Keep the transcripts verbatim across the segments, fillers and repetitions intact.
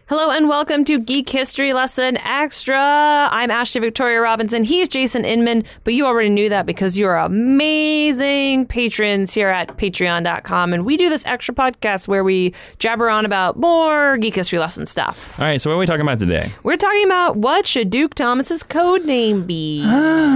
Hello and welcome to Geek History Lesson Extra. I'm Ashley Victoria Robinson. He's Jason Inman, but you already knew that because you're amazing patrons here at patreon dot com. And we do this extra podcast where we jabber on about more Geek History Lesson stuff. All right, so what are we talking about today? We're talking about what should Duke Thomas's code name be?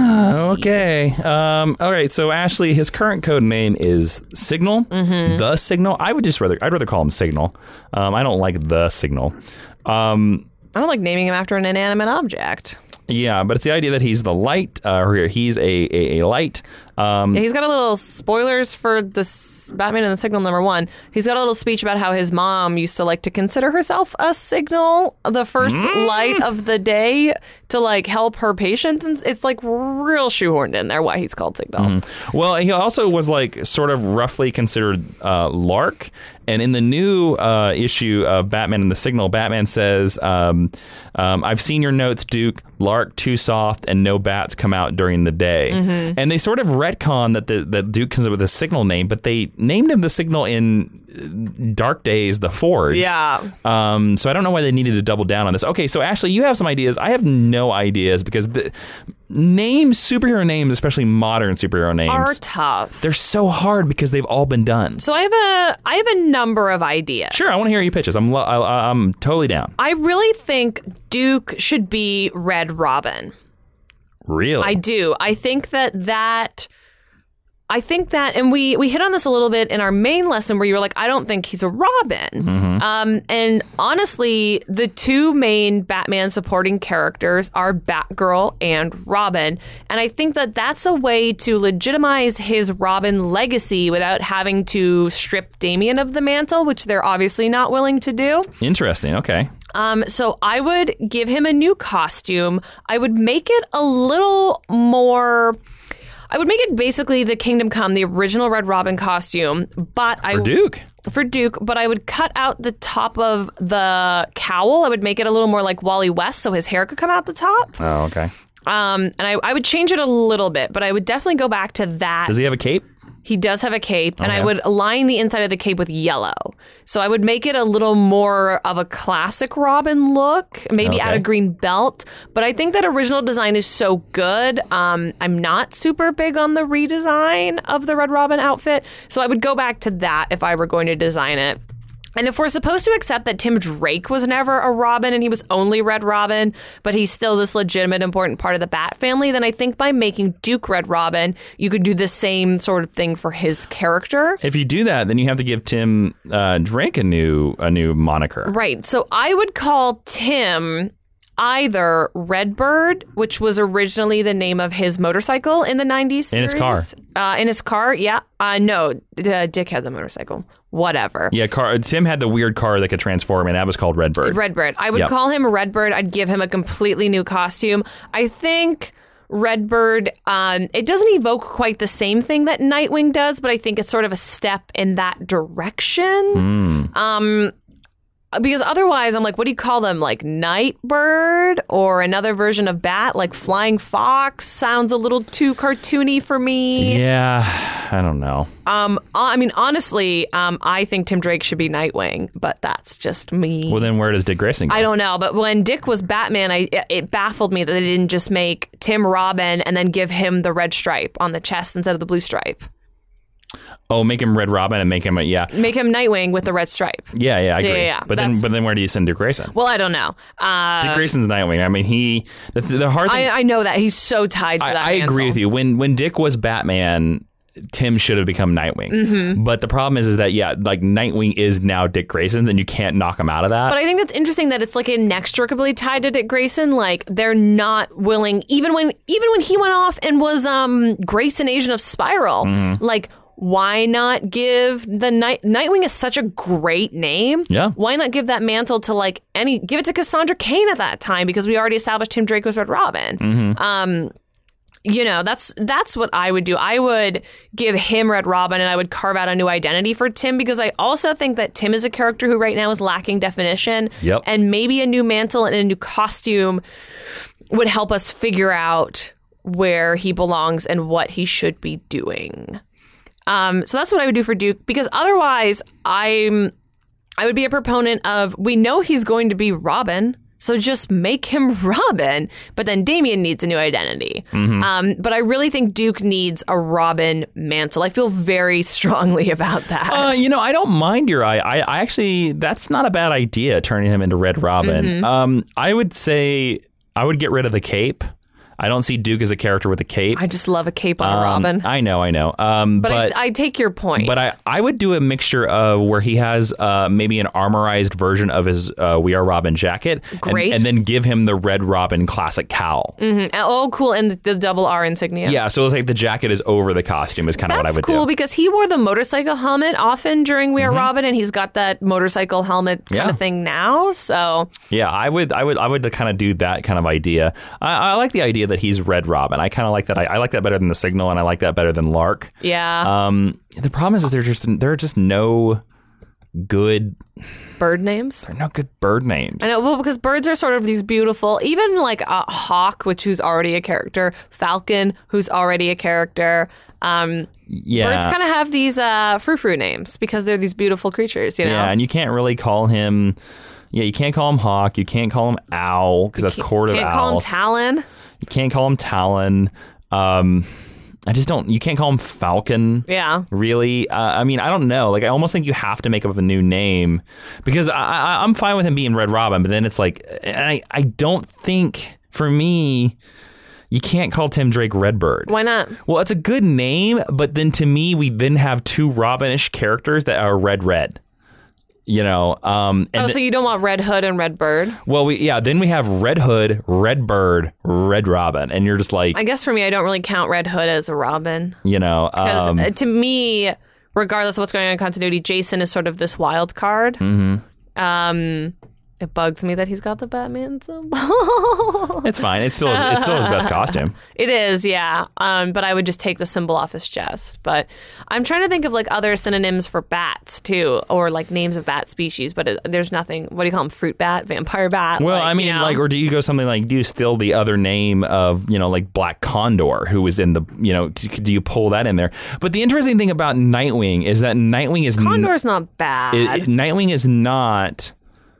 Okay. Um, all right, so Ashley, his current code name is Signal. Mm-hmm. The Signal. I would just rather, I'd rather call him Signal. Um, I don't like the Signal. Um, I don't like naming him after an inanimate object. Yeah, but it's the idea that he's the light, uh, or he's a, a, a light. Um, yeah, he's got a little spoilers for this Batman and the Signal number one. He's got a little speech about how his mom used to like to consider herself a signal, the first mm. light of the day to like help her patients. And it's like real shoehorned in there why he's called Signal. Mm-hmm. Well, he also was like sort of roughly considered uh, Lark. And in the new uh, issue of Batman and the Signal, Batman says, um, um, I've seen your notes, Duke. Lark too soft and no bats come out during the day. Mm-hmm. And they sort of retcon that the that Duke comes up with a Signal name, but they named him the Signal in Dark Days, The Forge. Yeah. Um, so I don't know why they needed to double down on this. Okay, so Ashley, you have some ideas. I have no ideas because the names, superhero names, especially modern superhero names, are tough. They're so hard because they've all been done. So I have a I have a number of ideas. Sure, I want to hear your pitches. I'm lo- I, I'm totally down. I really think Duke should be Red Robin. Really? I do. I think that that. I think that, and we, we hit on this a little bit in our main lesson where you were like, I don't think he's a Robin. Mm-hmm. Um, and honestly, the two main Batman supporting characters are Batgirl and Robin. And I think that that's a way to legitimize his Robin legacy without having to strip Damian of the mantle, which they're obviously not willing to do. Interesting. Okay. Um, so I would give him a new costume. I would make it a little more... I would make it basically the Kingdom Come, the original Red Robin costume, but I for Duke. For Duke, but I would cut out the top of the cowl. I would make it a little more like Wally West, so his hair could come out the top. Oh, okay. Um, and I, I would change it a little bit, but I would definitely go back to that. Does he have a cape? He does have a cape, okay. and I would align the inside of the cape with yellow. So I would make it a little more of a classic Robin look, maybe okay. add a green belt. But I think that original design is so good. Um, I'm not super big on the redesign of the Red Robin outfit, so I would go back to that if I were going to design it. And if we're supposed to accept that Tim Drake was never a Robin and he was only Red Robin, but he's still this legitimate, important part of the Bat family, then I think by making Duke Red Robin, you could do the same sort of thing for his character. If you do that, then you have to give Tim uh, Drake a new a new moniker. Right. So I would call Tim either Redbird, which was originally the name of his motorcycle in the nineties series. In his car. Uh, in his car, yeah. Uh, no, uh, Dick had the motorcycle. Whatever. Yeah, car. Tim had the weird car that could transform, and that was called Redbird. Redbird. I would yep. call him Redbird. I'd give him a completely new costume. I think Redbird, um, it doesn't evoke quite the same thing that Nightwing does, but I think it's sort of a step in that direction. Mm. Um, because otherwise, I'm like, what do you call them? Like Nightbird or another version of Bat, like Flying Fox? Sounds a little too cartoony for me. Yeah, I don't know. Um, I mean, honestly, um, I think Tim Drake should be Nightwing, but that's just me. Well, then where does Dick Grayson go? I don't know, but when Dick was Batman, I it baffled me that they didn't just make Tim Robin and then give him the red stripe on the chest instead of the blue stripe. Oh, make him Red Robin and make him a, yeah. Make him Nightwing with the red stripe. Yeah, yeah, I agree. Yeah, yeah, yeah. But then, but then where do you send Dick Grayson? Well, I don't know. Uh, Dick Grayson's Nightwing. I mean, he the, the hard thing. I, I know that he's so tied to I, that. I agree with you. When when Dick was Batman, Tim should have become Nightwing. Mm-hmm. But the problem is, is that yeah, like Nightwing is now Dick Grayson's, and you can't knock him out of that. But I think that's interesting that it's like inextricably tied to Dick Grayson. Like they're not willing, even when even when he went off and was um Grayson Agent of Spiral, mm-hmm. like. Why not give the Night Nightwing is such a great name. Yeah. Why not give that mantle to like any give it to Cassandra Cain at that time because we already established Tim Drake was Red Robin. Mm-hmm. Um, you know, that's that's what I would do. I would give him Red Robin and I would carve out a new identity for Tim because I also think that Tim is a character who right now is lacking definition. Yep. And maybe a new mantle and a new costume would help us figure out where he belongs and what he should be doing. Um, so that's what I would do for Duke, because otherwise I'm I would be a proponent of, we know he's going to be Robin, so just make him Robin. But then Damian needs a new identity. Mm-hmm. Um, but I really think Duke needs a Robin mantle. I feel very strongly about that. Uh, you know, I don't mind your eye. I, I actually, that's not a bad idea, turning him into Red Robin. Mm-hmm. Um, I would say I would get rid of the cape. I don't see Duke as a character with a cape. I just love a cape on a um, Robin. I know, I know. Um, but but I, I take your point. But I, I would do a mixture of where he has uh, maybe an armorized version of his uh, We Are Robin jacket. Great. And, and then give him the Red Robin classic cowl. Mm-hmm. Oh, cool. And the, the double R insignia. Yeah, so it's like the jacket is over the costume is kind of what I would That's cool do. That's cool because he wore the motorcycle helmet often during We Are mm-hmm. Robin, and he's got that motorcycle helmet kind yeah. of thing now. So yeah, I would I would I would kind of do that kind of idea. I, I like the idea that he's Red Robin. I kind of like that. I, I like that better than the Signal, and I like that better than Lark. Yeah. Um, the problem is, is there just there are just no good bird names. There are no good bird names. I know, well, because birds are sort of these beautiful. Even like a hawk, which who's already a character. Falcon, who's already a character. Um, yeah. Birds kind of have these uh, frou-frou names because they're these beautiful creatures. You know. Yeah, and you can't really call him. Yeah, you can't call him Hawk. You can't call him Owl because that's Court of Owls. Can't call him Talon. You can't call him Talon. Um, I just don't. You can't call him Falcon. Yeah. Really. Uh, I mean, I don't know. Like, I almost think you have to make up a new name because I, I, I'm fine with him being Red Robin, but then it's like, and I, I don't think for me, you can't call Tim Drake Redbird. Why not? Well, it's a good name, but then to me, we then have two Robinish characters that are red red. You know, um, and oh, so you don't want Red Hood and Red Bird? Well, we yeah. Then we have Red Hood, Red Bird, Red Robin, and you're just like, I guess for me, I don't really count Red Hood as a Robin. You know, because um, to me, regardless of what's going on in continuity, Jason is sort of this wild card. Mm-hmm. Um, it bugs me that he's got the Batman symbol. It's fine. It's still it's still his best costume. It is, yeah. Um, but I would just take the symbol off his chest. But I'm trying to think of like other synonyms for bats too, or like names of bat species. But it, there's nothing. What do you call them? Fruit bat, vampire bat. Well, like, I mean, you know? like, or do you go something like, do you steal the other name of, you know, like Black Condor, who was in the, you know, do you pull that in there? But the interesting thing about Nightwing is that Nightwing is Condor's n- not bad. It, it, Nightwing is not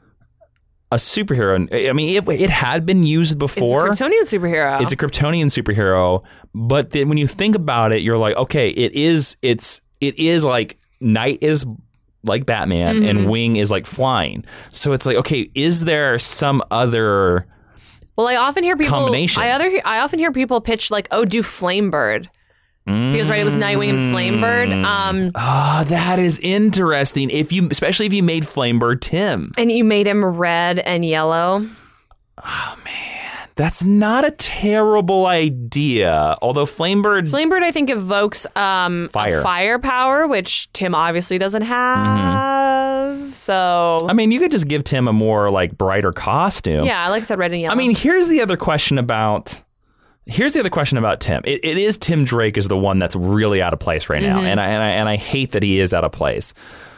a superhero. I mean, it, it had been used before. It's a Kryptonian superhero. It's a Kryptonian superhero, but then when you think about it, you're like, okay, it is. It's it is like Night is like Batman, mm-hmm. and Wing is like flying. So it's like, okay, is there some other? Well, I often hear people. Combination. I other I often hear people pitch like, oh, do Flamebird. Because right, it was Nightwing and Flamebird. Um, oh, that is interesting. If you, especially if you made Flamebird Tim, and you made him red and yellow. Oh man, that's not a terrible idea. Although Flamebird, Flamebird, I think evokes um, fire, fire power, which Tim obviously doesn't have. Mm-hmm. So, I mean, you could just give Tim a more like brighter costume. Yeah, like I said, red and yellow. I mean, here's the other question about. Here's the other question about Tim. It, it is Tim Drake is the one that's really out of place right now, mm-hmm. and I, and I and I hate that he is out of place.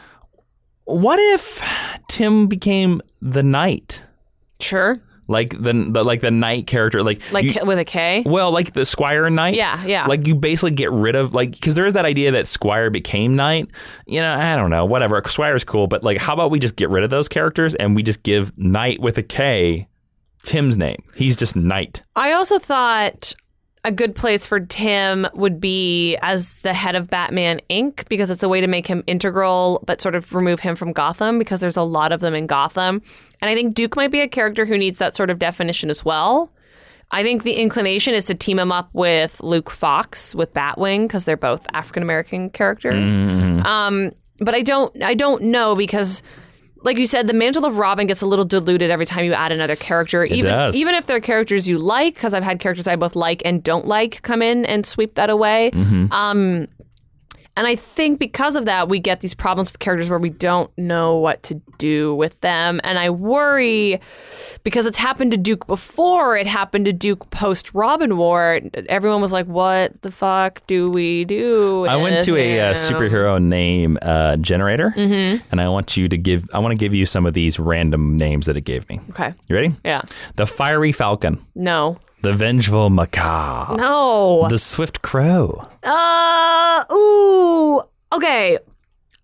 What if Tim became the Knight? Sure. Like the, the like the Knight character, like like you, with a K. Well, like the Squire Knight. Yeah, yeah. Like you basically get rid of like because there is that idea that Squire became Knight. You know, I don't know, whatever. Squire's cool, but like, how about we just get rid of those characters and we just give Knight with a K Tim's name? He's just Knight. I also thought a good place for Tim would be as the head of Batman Incorporated because it's a way to make him integral but sort of remove him from Gotham because there's a lot of them in Gotham. And I think Duke might be a character who needs that sort of definition as well. I think the inclination is to team him up with Luke Fox with Batwing because they're both African-American characters. Mm. Um, but I don't I don't know because like you said, the mantle of Robin gets a little diluted every time you add another character. It even does. even if they're characters you like, because I've had characters I both like and don't like come in and sweep that away. Mm-hmm. Um, and I think because of that, we get these problems with characters where we don't know what to do with them. And I worry because it's happened to Duke before. It happened to Duke post Robin War. Everyone was like, "What the fuck do we do?" I went to a uh, superhero name uh, generator, mm-hmm. and I want you to give. I want to give you some of these random names that it gave me. Okay, you ready? Yeah. The Fiery Falcon. No. The Vengeful Macaw. No. The Swift Crow. Uh, ooh. Okay.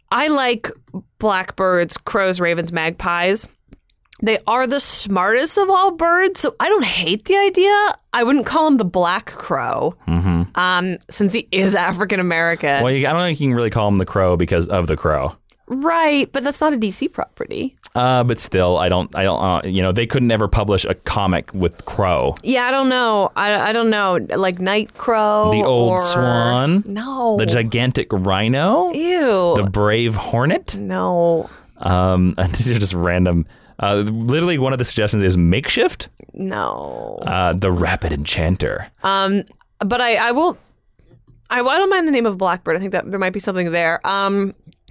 I like blackbirds, crows, ravens, magpies. They are the smartest of all birds, so I don't hate the idea. I wouldn't call him the black crow, mm-hmm. um, since he is African American. Well, you, I don't think you can really call him the crow because of the crow. Right, but that's not a D C property. Uh, but still, I don't, I don't, uh, you know, they couldn't ever publish a comic with Crow. Yeah, I don't know. I, I don't know. Like Night Crow. The old or... swan. No. The gigantic rhino. Ew. The brave hornet. No. Um, these are just random. Uh, literally, one of the suggestions is makeshift. No. Uh, the rapid enchanter. Um, but I, I will. I, I don't mind the name of Blackbird. I think that there might be something there. Um,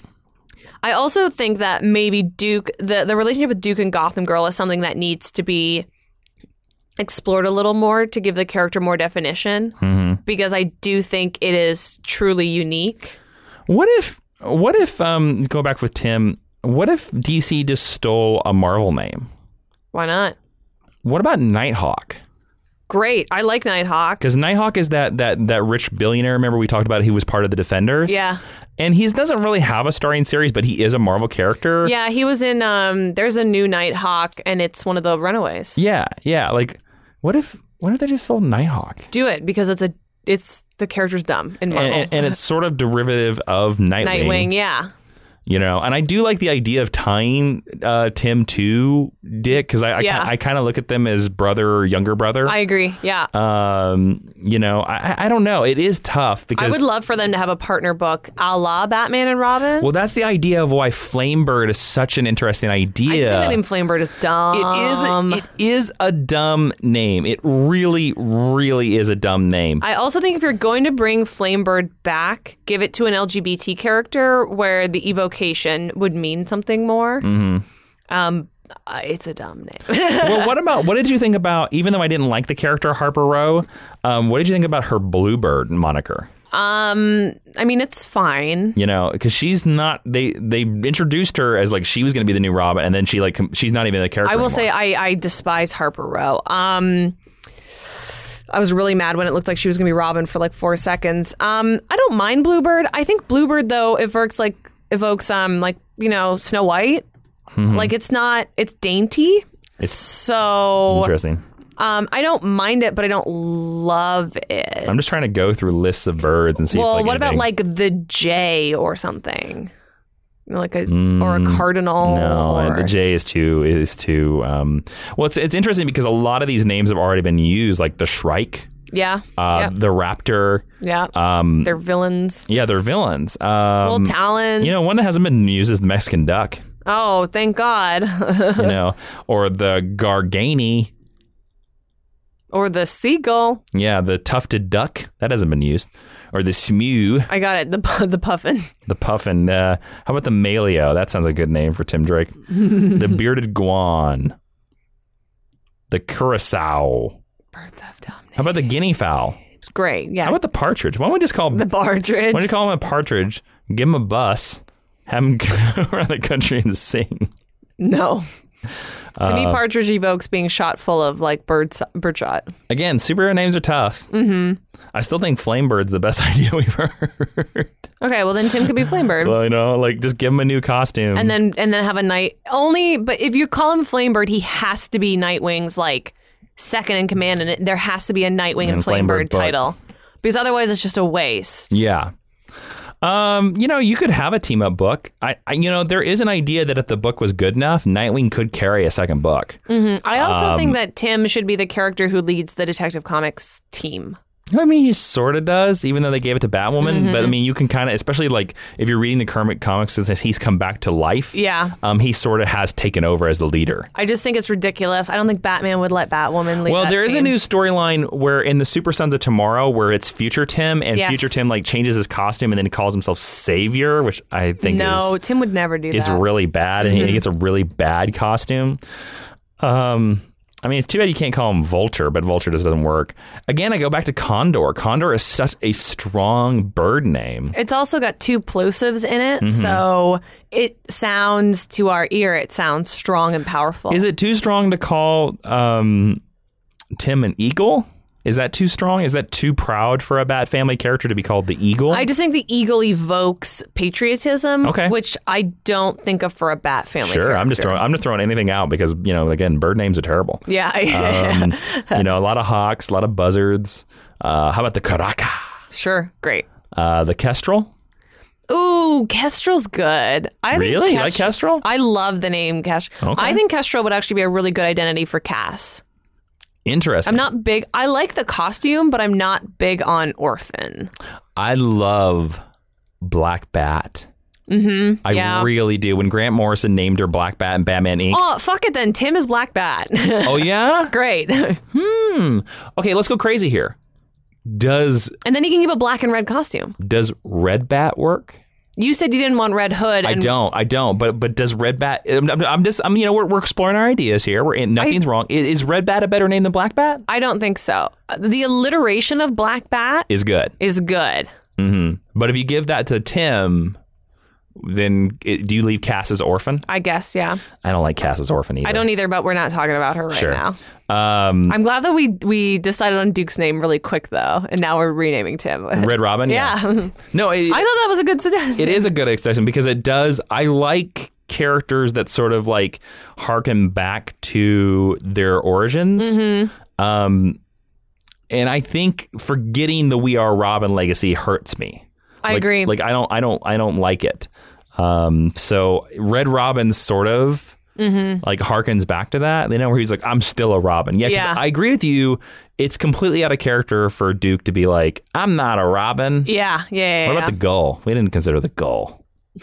I also think that maybe Duke, the the relationship with Duke and Gotham Girl is something that needs to be explored a little more to give the character more definition. Mm-hmm. Because I do think it is truly unique. What if? What if? Um, go back with Tim. What if D C just stole a Marvel name? Why not? What about Nighthawk? Great. I like Nighthawk. Because Nighthawk is that, that that rich billionaire. Remember we talked about he was part of the Defenders? Yeah. And he doesn't really have a starring series, but he is a Marvel character. Yeah, he was in, um, there's a new Nighthawk, and it's one of the Runaways. Yeah, yeah. Like, what if what if they just sold Nighthawk? Do it, because it's a it's the character's dumb in Marvel. And, and, and it's sort of derivative of Nightwing. Nightwing, yeah. You know, and I do like the idea of tying uh, Tim to Dick, because I I, Yeah. I kind of look at them as brother or younger brother. I agree, yeah. Um, you know, I I don't know. It is tough because I would love for them to have a partner book a la Batman and Robin. well, that's the idea of why Flamebird is such an interesting idea. I just think the name Flamebird is dumb. It is. It is a dumb name. It really, really is a dumb name. I also think if you're going to bring Flamebird back, give it to an L G B T character where the evocation would mean something more. Mm-hmm. Um, uh, it's a dumb name. Well, what about what did you think about? Even though I didn't like the character Harper Row, um, what did you think about her Bluebird moniker? Um, I mean, it's fine. You know, because she's not. They they introduced her as like she was going to be the new Robin, and then she like she's not even a character. I will anymore. say I I despise Harper Row. Um. I was really mad when it looked like she was going to be Robin for like four seconds. Um, I don't mind Bluebird. I think Bluebird though evokes like evokes um like you know Snow White. Mm-hmm. Like it's not it's dainty. It's so interesting. Um, I don't mind it, but I don't love it. I'm just trying to go through lists of birds and see. Well, if, like, what anything... about like the jay or something? You know, like a mm, or a cardinal. No, or... the J is too is too. Um, well, it's it's interesting because a lot of these names have already been used, like the Shrike. Yeah. Uh, yep. The Raptor. Yeah. Um, they're villains. Yeah, they're villains. Um, well, Talon. You know, one that hasn't been used is the Mexican duck. Oh, thank God. You know, or the Gargani. Or the seagull. Yeah, the tufted duck. That hasn't been used. Or the smew. I got it. The the puffin. The puffin. Uh, how about the maleo? That sounds like a good name for Tim Drake. The bearded guan. The curacao. Birds have dumb names. How about the guinea fowl? It's great. Yeah. How about the partridge? Why don't we just call him the partridge? Why don't you call him a partridge? Give him a bus. Have him go around the country and sing. No. To uh, me, partridge evokes being shot full of like bird bird shot. Again, superhero names are tough. Mm-hmm. I still think Flamebird's the best idea we've heard. Okay, well then Tim could be Flamebird. Well, you know, like just give him a new costume, and then and then have a night only. But if you call him Flamebird, he has to be Nightwing's like second in command, and it, there has to be a Nightwing and, and Flamebird, Flamebird title, because otherwise it's just a waste. Yeah. Um, you know, you could have a team up book. I, I, you know, there is an idea that if the book was good enough, Nightwing could carry a second book. Mm-hmm. I also um, think that Tim should be the character who leads the Detective Comics team. I mean, he sort of does, even though they gave it to Batwoman. Mm-hmm. But I mean, you can kind of, especially like if you're reading the Kermit comics since he's come back to life. Yeah. Um, he sort of has taken over as the leader. I just think it's ridiculous. I don't think Batman would let Batwoman lead. Well, that there is team. a new storyline where in the Super Sons of Tomorrow, where it's Future Tim, and yes. Future Tim like changes his costume and then he calls himself Savior, which I think no, is Tim would never do is that. really bad, mm-hmm. and he gets a really bad costume. Um. I mean, it's too bad you can't call him Vulture, but Vulture just doesn't work. Again, I go back to Condor. Condor is such a strong bird name. It's also got two plosives in it, Mm-hmm. so it sounds, to our ear, it sounds strong and powerful. Is it too strong to call um, Tim an eagle? Is that too strong? Is that too proud for a Bat Family character to be called the Eagle? I just think the Eagle evokes patriotism, Okay. which I don't think of for a Bat Family Sure, character. I'm just throwing I'm just throwing anything out because, you know, again, bird names are terrible. Yeah. Um, you know, a lot of hawks, a lot of buzzards. Uh, how about the Karaka? Sure. Great. Uh, the Kestrel? Ooh, Kestrel's good. I Really? Think You like Kestrel? I love the name Kestrel. Okay. I think Kestrel would actually be a really good identity for Cass. Interesting. I'm not big. I like the costume, but I'm not big on Orphan. I love Black Bat. Mm-hmm. I yeah. really do. When Grant Morrison named her Black Bat in Batman Incorporated. Oh, fuck it then. Tim is Black Bat. Oh, yeah? Great. Hmm. Okay, let's go crazy here. Does And then he can keep a black and red costume. does Red Bat work? You said you didn't want Red Hood. I And don't. I don't. But but does Red Bat? I'm, I'm- I'm just. I'm. You know, we're, we're exploring our ideas here. We're in, nothing's wrong. Is, is Red Bat a better name than Black Bat? I don't think so. The alliteration of Black Bat Is good. is good. hmm But if you give that to Tim, then it, do you leave Cass as orphan? I guess, yeah. I don't like Cass as orphan either. I don't either, but we're not talking about her right Sure. now. Um, I'm glad that we we decided on Duke's name really quick, though, and now we're renaming Tim. Red Robin. yeah. No, it, I thought that was a good suggestion. it is a good extension because it does. I like characters that sort of like harken back to their origins. Mm-hmm. Um, and I think forgetting the We Are Robin legacy hurts me. I Like- agree. Like I don't, I don't, I don't like it. Um, so Red Robin sort of Mm-hmm. like harkens back to that. You know, where he's like, I'm still a Robin. Yeah, 'cause Yeah. I agree with you. It's completely out of character for Duke to be like, I'm not a Robin. yeah, yeah, yeah. What yeah. about the Gull? We didn't consider the Gull.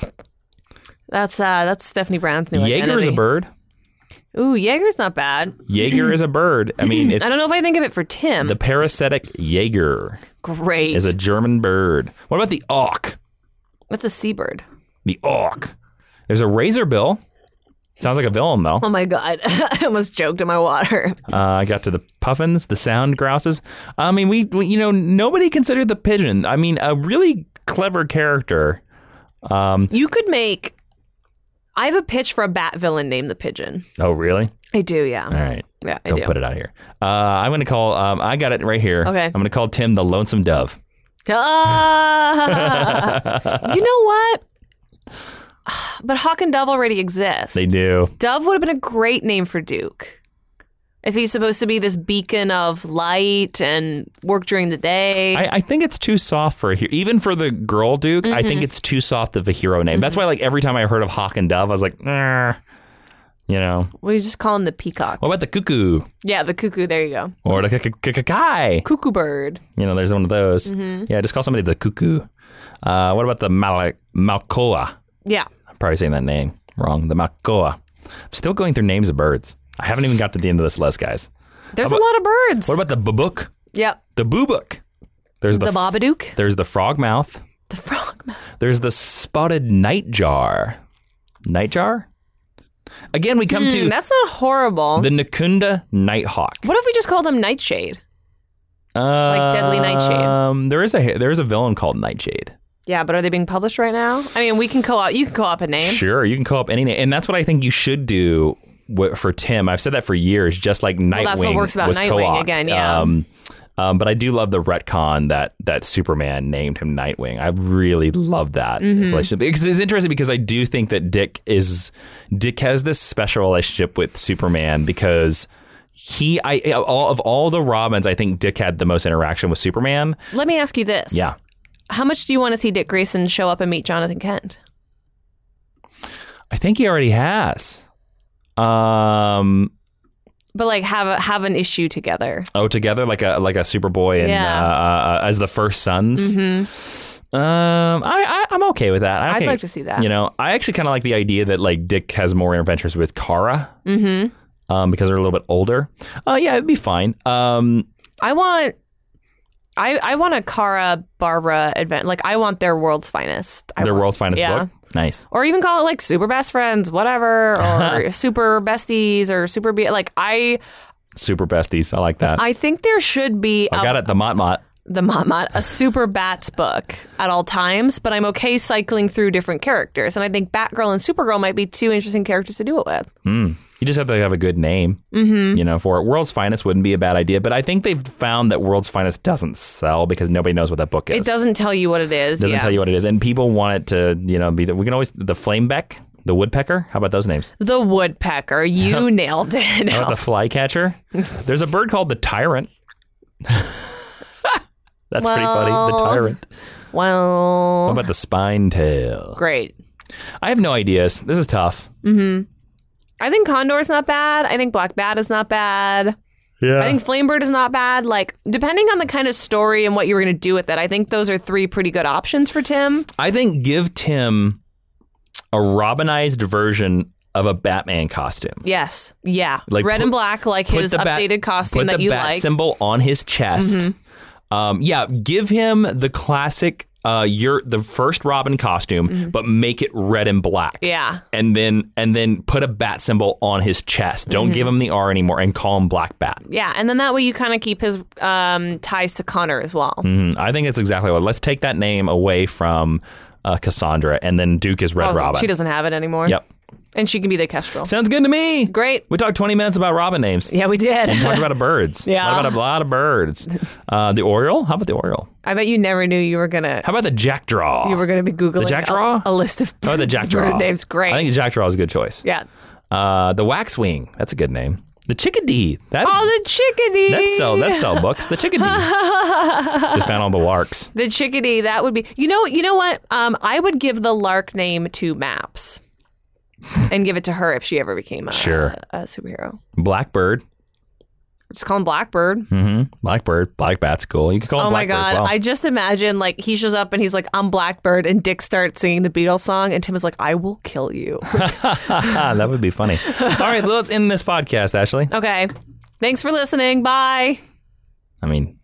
That's uh, that's Stephanie Brown's new Jaeger identity. is a bird. Ooh, Jaeger's not bad. Jaeger is a bird. I mean, it's I don't know if I think of it for Tim. the parasitic Jaeger Great. is a German bird. What about the auk? What's a seabird? The auk. There's a razorbill. Sounds like a villain, though. Oh my god, I almost choked in my water. Uh, I got to the puffins, the sound grouses. I mean, we, we, you know, nobody considered the pigeon. I mean, a really clever character. Um, You could make. I have a pitch for a bat villain named the Pigeon. oh, really? I do, yeah. All right. Yeah, I Don't do. put it out here. Uh, I'm going to call, um, I got it right here. Okay. I'm going to call Tim the Lonesome Dove. Ah! You know what? But Hawk and Dove already exist. They do. Dove would have been a great name for Duke. If he's supposed to be this beacon of light and work during the day. I, I think it's too soft for a hero. Even for the girl Duke, I Mm-hmm. think it's too soft of a hero name. That's why, like, every time I heard of Hawk and Dove, I was like, nah. You know. we just call him the peacock. What about the cuckoo? Yeah, the cuckoo. There you go. Or the kakakai? Cuckoo bird. You know, there's one of those. Mm-hmm. Yeah, just call somebody the cuckoo. Uh, what about the Mal- Malkoa? Yeah. I'm probably saying that name wrong. The Malkoa. I'm still going through names of birds. I haven't even got to the end of this list, guys. There's How a lot of birds. What about the babuk? Yep. The boobook. There's the, The Babadook. There's the frogmouth. The frog. There's the spotted nightjar. Nightjar? Again, we come Hmm, to that's not horrible. the Nakunda nighthawk. What if we just called him Nightshade? Uh, Deadly Nightshade. Um, there is a there is a villain called Nightshade. Yeah, but are they being published right now? I mean, we can co-op. You can co-op a name. Sure, you can call up any name, and that's what I think you should do w- for Tim. I've said that for years. Just like Nightwing that's what works about was Nightwing co-op. again, yeah. Um, um, but I do love the retcon that that Superman named him Nightwing. I really love that Mm-hmm. relationship because it's interesting because I do think that Dick is Dick has this special relationship with Superman because. He, I, all of all the Robins, I think Dick had the most interaction with Superman. Let me ask you this. Yeah. How much do you want to see Dick Grayson show up and meet Jonathan Kent? I think he already has. Um, But like have a, have an issue together. oh, together like a like a Superboy and Yeah. uh, uh, as the first sons. Mm-hmm. Um, I, I I'm okay with that. I I'd think- like to see that. You know, I actually kind of like the idea that like Dick has more adventures with Kara. Mm-hmm. Um, because they're a little bit older. Uh, yeah, it'd be fine. Um, I want, I I want a Kara Barbara advent. Like I want their world's finest. I their want- world's finest yeah. book. Nice. Or even call it like super best friends, whatever, or super besties, or super be like I. Super besties. I like that. I, I think there should be a, got it. The Mott Mott. the Mott Mott, a super Bats book at all times, but I'm okay cycling through different characters. And I think Batgirl and Supergirl might be two interesting characters to do it with. Mm. You just have to have a good name, mm-hmm. you know, for it. World's Finest wouldn't be a bad idea, but I think they've found that World's Finest doesn't sell because nobody knows what that book is. It doesn't tell you what it is. It doesn't yeah. tell you what it is, and people want it to, you know, be. The, we can always the Flamebeck, the Woodpecker. How about those names? The Woodpecker. You nailed it. How about the Flycatcher? There's a bird called the Tyrant. That's well, pretty funny. The Tyrant. Well, How about the Spinetail? Great. I have no ideas. This is tough. Mm-hmm. I think Condor's not bad. I think Black Bat is not bad. Yeah. I think Flamebird is not bad. Like, depending on the kind of story and what you were going to do with it, I think those are three pretty good options for Tim. I think give Tim a Robinized version of a Batman costume. Yes. Yeah. Like Red put, and black, like his bat, updated costume that you like. Put the bat symbol on his chest. Mm-hmm. Um, yeah, give him the classic, uh, your the first Robin costume, mm-hmm. but make it red and black. Yeah. And then and then put a bat symbol on his chest. Don't mm-hmm. give him the R anymore and call him Black Bat. Yeah, and then that way you kind of keep his um, ties to Connor as well. Mm-hmm. I think that's exactly what. Let's take that name away from uh, Cassandra, and then Duke is Red oh, Robin. She doesn't have it anymore. Yep. And she can be the Kestrel. Sounds good to me. Great. We talked twenty minutes about Robin names. Yeah, we did. We talked about a birds. Yeah. What about a lot of birds? Uh, the Oriole? How about the Oriole? I bet you never knew you were going to... How about the Jackdaw? You were going to be Googling the Jackdaw? A, a list of oh, the Jackdaw. bird names. Great. I think the Jackdaw is a good choice. Yeah. Uh, the Waxwing. That's a good name. The Chickadee. That, oh, the Chickadee. That's sell, that's sell books. The Chickadee. Just found all the larks. The Chickadee. That would be... You know, you know what? Um, I would give the lark name to Maps. And give it to her if she ever became a, sure. a, a superhero. Blackbird. Just call him Blackbird. Mm-hmm. Blackbird. Black Bat's cool. You can call him oh Blackbird my God. as well. I just imagine like he shows up and he's like, I'm Blackbird. And Dick starts singing the Beatles song. And Tim is like, I will kill you. That would be funny. All right, let's end this podcast, Ashley. Okay. Thanks for listening. Bye. I mean,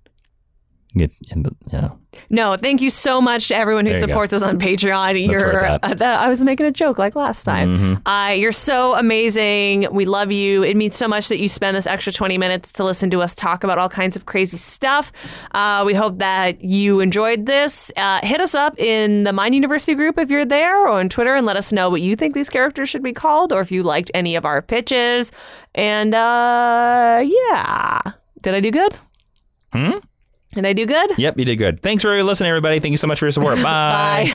get into, you know. No, thank you so much to everyone who supports go. us on Patreon. That's You're, where it's at. uh, the, I was making a joke like last time. Mm-hmm. Uh, you're so amazing. We love you. It means so much that you spend this extra twenty minutes to listen to us talk about all kinds of crazy stuff. Uh, we hope that you enjoyed this. Uh, hit us up in the Mind University group if you're there, or on Twitter, and let us know what you think these characters should be called, or if you liked any of our pitches. And uh, yeah. Did I do good? Hmm? Did I do good? Yep, you did good. Thanks for listening, everybody. Thank you so much for your support. Bye. Bye.